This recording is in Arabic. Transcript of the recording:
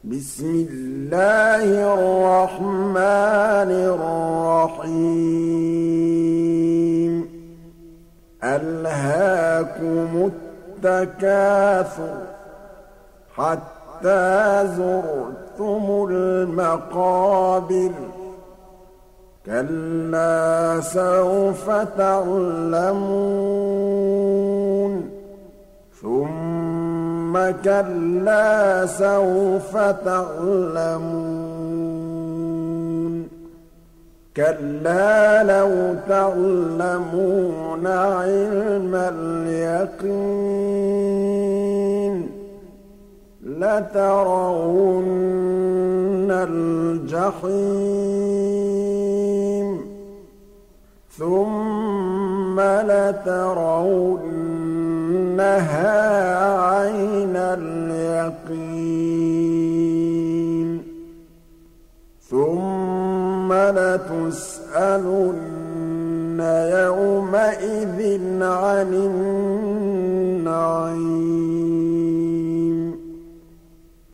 بسم الله الرحمن الرحيم ألهاكم التكاثر حتى زرتم المقابر كلا سوف تعلمون ثم كلا سوف تعلمون كلا لو تعلمون علم اليقين لترون الجحيم ثم لترونها عين اليقين ثم لتسألن يومئذ عن